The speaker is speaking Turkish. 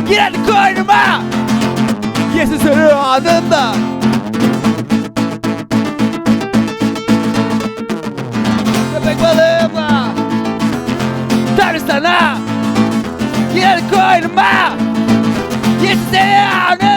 Girer koynuma. Yesin seni anında. Köpek balığıma Tanrı sana Girer koynuma Yesin seni anında.